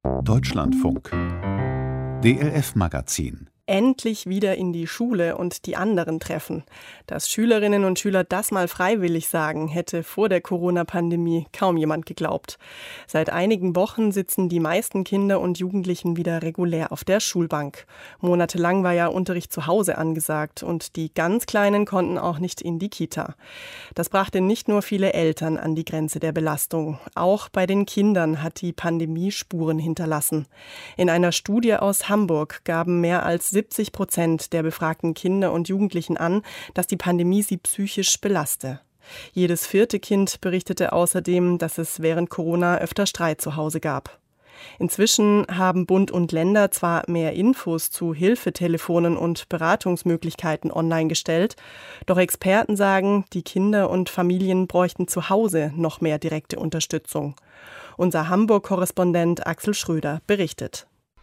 Deutschlandfunk DLF-Magazin. Endlich wieder in die Schule und die anderen treffen. Dass Schülerinnen und Schüler das mal freiwillig sagen, hätte vor der Corona-Pandemie kaum jemand geglaubt. Seit einigen Wochen sitzen die meisten Kinder und Jugendlichen wieder regulär auf der Schulbank. Monatelang war ja Unterricht zu Hause angesagt und die ganz Kleinen konnten auch nicht in die Kita. Das brachte nicht nur viele Eltern an die Grenze der Belastung. Auch bei den Kindern hat die Pandemie Spuren hinterlassen. In einer Studie aus Hamburg gaben mehr als 70% der befragten Kinder und Jugendlichen an, dass die Pandemie sie psychisch belaste. Jedes vierte Kind berichtete außerdem, dass es während Corona öfter Streit zu Hause gab. Inzwischen haben Bund und Länder zwar mehr Infos zu Hilfetelefonen und Beratungsmöglichkeiten online gestellt, doch Experten sagen, die Kinder und Familien bräuchten zu Hause noch mehr direkte Unterstützung. Unser Hamburg-Korrespondent Axel Schröder berichtet.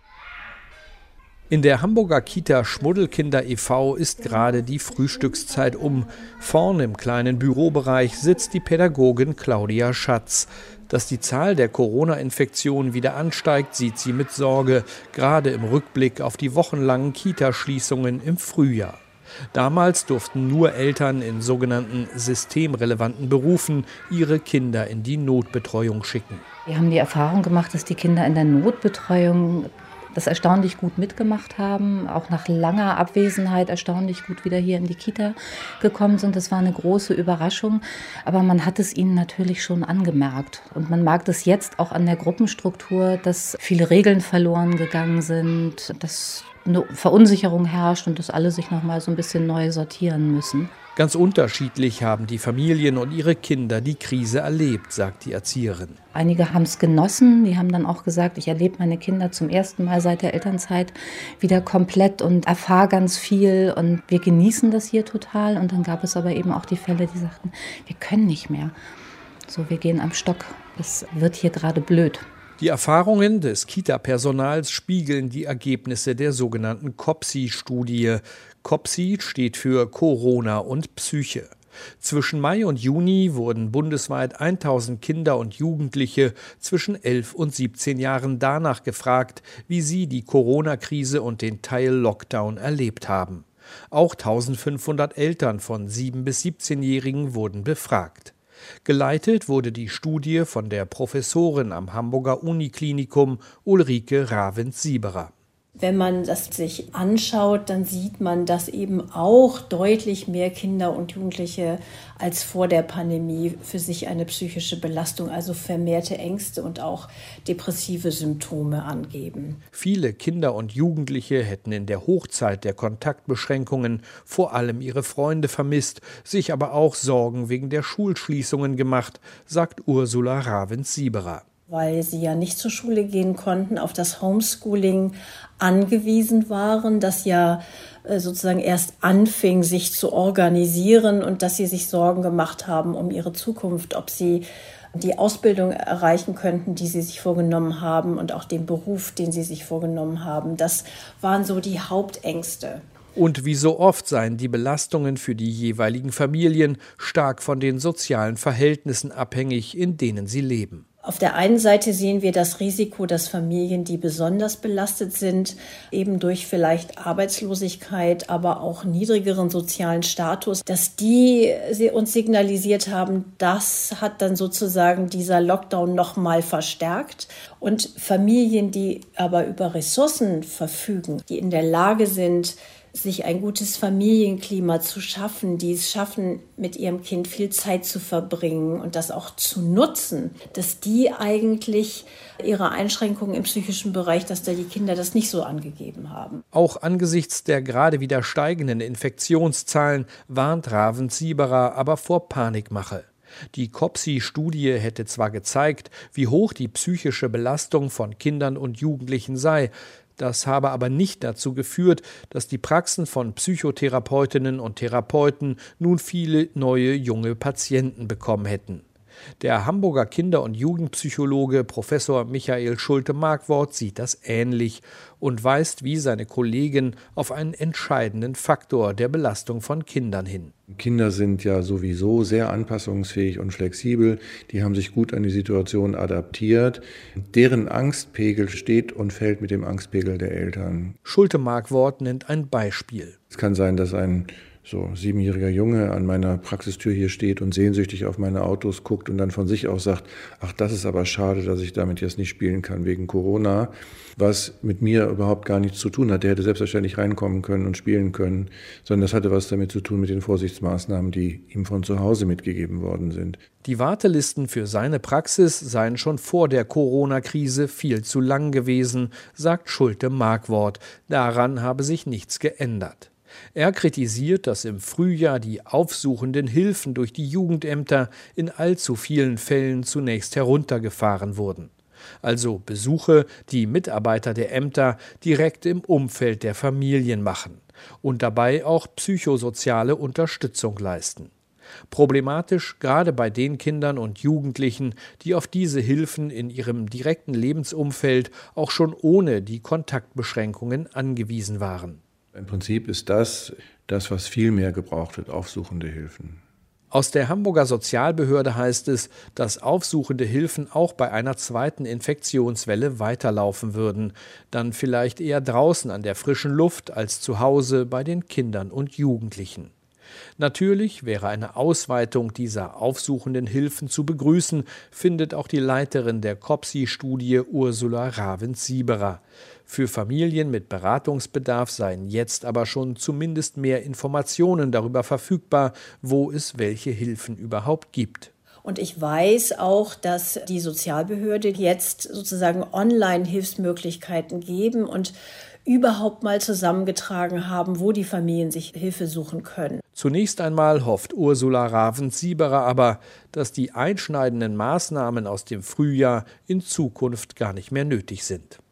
In der Hamburger Kita Schmuddelkinder e.V. ist gerade die Frühstückszeit um. Vorn im kleinen Bürobereich sitzt die Pädagogin Claudia Schatz. Dass die Zahl der Corona-Infektionen wieder ansteigt, sieht sie mit Sorge, gerade im Rückblick auf die wochenlangen Kita-Schließungen im Frühjahr. Damals durften nur Eltern in sogenannten systemrelevanten Berufen ihre Kinder in die Notbetreuung schicken. Wir haben die Erfahrung gemacht, dass die Kinder in der Notbetreuung das erstaunlich gut mitgemacht haben, auch nach langer Abwesenheit erstaunlich gut wieder hier in die Kita gekommen sind. Das war eine große Überraschung, aber man hat es ihnen natürlich schon angemerkt. Und man merkt es jetzt auch an der Gruppenstruktur, dass viele Regeln verloren gegangen sind, dass eine Verunsicherung herrscht und dass alle sich noch mal so ein bisschen neu sortieren müssen. Ganz unterschiedlich haben die Familien und ihre Kinder die Krise erlebt, sagt die Erzieherin. Einige haben es genossen, die haben dann auch gesagt, ich erlebe meine Kinder zum ersten Mal seit der Elternzeit wieder komplett und erfahre ganz viel und wir genießen das hier total. Und dann gab es aber eben auch die Fälle, die sagten, wir können nicht mehr. So, wir gehen am Stock, es wird hier gerade blöd. Die Erfahrungen des Kita-Personals spiegeln die Ergebnisse der sogenannten COPSI-Studie. COPSI steht für Corona und Psyche. Zwischen Mai und Juni wurden bundesweit 1000 Kinder und Jugendliche zwischen 11 und 17 Jahren danach gefragt, wie sie die Corona-Krise und den Teil-Lockdown erlebt haben. Auch 1500 Eltern von 7- bis 17-Jährigen wurden befragt. Geleitet wurde die Studie von der Professorin am Hamburger Uniklinikum Ulrike Ravens-Sieberer. Wenn man das sich anschaut, dann sieht man, dass eben auch deutlich mehr Kinder und Jugendliche als vor der Pandemie für sich eine psychische Belastung, also vermehrte Ängste und auch depressive Symptome angeben. Viele Kinder und Jugendliche hätten in der Hochzeit der Kontaktbeschränkungen vor allem ihre Freunde vermisst, sich aber auch Sorgen wegen der Schulschließungen gemacht, sagt Ursula Ravens-Sieberer. Weil sie ja nicht zur Schule gehen konnten, auf das Homeschooling angewiesen waren, das ja sozusagen erst anfing, sich zu organisieren und dass sie sich Sorgen gemacht haben um ihre Zukunft, ob sie die Ausbildung erreichen könnten, die sie sich vorgenommen haben und auch den Beruf, den sie sich vorgenommen haben. Das waren so die Hauptängste. Und wie so oft seien die Belastungen für die jeweiligen Familien stark von den sozialen Verhältnissen abhängig, in denen sie leben. Auf der einen Seite sehen wir das Risiko, dass Familien, die besonders belastet sind, eben durch vielleicht Arbeitslosigkeit, aber auch niedrigeren sozialen Status, dass die uns signalisiert haben, das hat dann sozusagen dieser Lockdown nochmal verstärkt. Und Familien, die aber über Ressourcen verfügen, die in der Lage sind, sich ein gutes Familienklima zu schaffen, die es schaffen, mit ihrem Kind viel Zeit zu verbringen und das auch zu nutzen, dass die eigentlich ihre Einschränkungen im psychischen Bereich, dass da die Kinder das nicht so angegeben haben. Auch angesichts der gerade wieder steigenden Infektionszahlen warnt Ravens-Sieberer aber vor Panikmache. Die COPSI-Studie hätte zwar gezeigt, wie hoch die psychische Belastung von Kindern und Jugendlichen sei, das habe aber nicht dazu geführt, dass die Praxen von Psychotherapeutinnen und Therapeuten nun viele neue junge Patienten bekommen hätten. Der Hamburger Kinder- und Jugendpsychologe Professor Michael Schulte-Markwort sieht das ähnlich und weist wie seine Kollegen auf einen entscheidenden Faktor der Belastung von Kindern hin. Kinder sind ja sowieso sehr anpassungsfähig und flexibel. Die haben sich gut an die Situation adaptiert. Deren Angstpegel steht und fällt mit dem Angstpegel der Eltern. Schulte-Markwort nennt ein Beispiel. Es kann sein, dass ein 7-jähriger Junge an meiner Praxistür hier steht und sehnsüchtig auf meine Autos guckt und dann von sich aus sagt, ach, das ist aber schade, dass ich damit jetzt nicht spielen kann wegen Corona, was mit mir überhaupt gar nichts zu tun hat. Der hätte selbstverständlich reinkommen können und spielen können, sondern das hatte was damit zu tun mit den Vorsichtsmaßnahmen, die ihm von zu Hause mitgegeben worden sind. Die Wartelisten für seine Praxis seien schon vor der Corona-Krise viel zu lang gewesen, sagt Schulte-Markwort. Daran habe sich nichts geändert. Er kritisiert, dass im Frühjahr die aufsuchenden Hilfen durch die Jugendämter in allzu vielen Fällen zunächst heruntergefahren wurden. Also Besuche, die Mitarbeiter der Ämter direkt im Umfeld der Familien machen und dabei auch psychosoziale Unterstützung leisten. Problematisch gerade bei den Kindern und Jugendlichen, die auf diese Hilfen in ihrem direkten Lebensumfeld auch schon ohne die Kontaktbeschränkungen angewiesen waren. Im Prinzip ist das, was viel mehr gebraucht wird, aufsuchende Hilfen. Aus der Hamburger Sozialbehörde heißt es, dass aufsuchende Hilfen auch bei einer zweiten Infektionswelle weiterlaufen würden, dann vielleicht eher draußen an der frischen Luft als zu Hause bei den Kindern und Jugendlichen. Natürlich wäre eine Ausweitung dieser aufsuchenden Hilfen zu begrüßen, findet auch die Leiterin der COPSI-Studie Ursula Ravens-Sieberer. Für Familien mit Beratungsbedarf seien jetzt aber schon zumindest mehr Informationen darüber verfügbar, wo es welche Hilfen überhaupt gibt. Und ich weiß auch, dass die Sozialbehörde jetzt sozusagen Online-Hilfsmöglichkeiten geben und überhaupt mal zusammengetragen haben, wo die Familien sich Hilfe suchen können. Zunächst einmal hofft Ursula Ravens-Sieberer aber, dass die einschneidenden Maßnahmen aus dem Frühjahr in Zukunft gar nicht mehr nötig sind.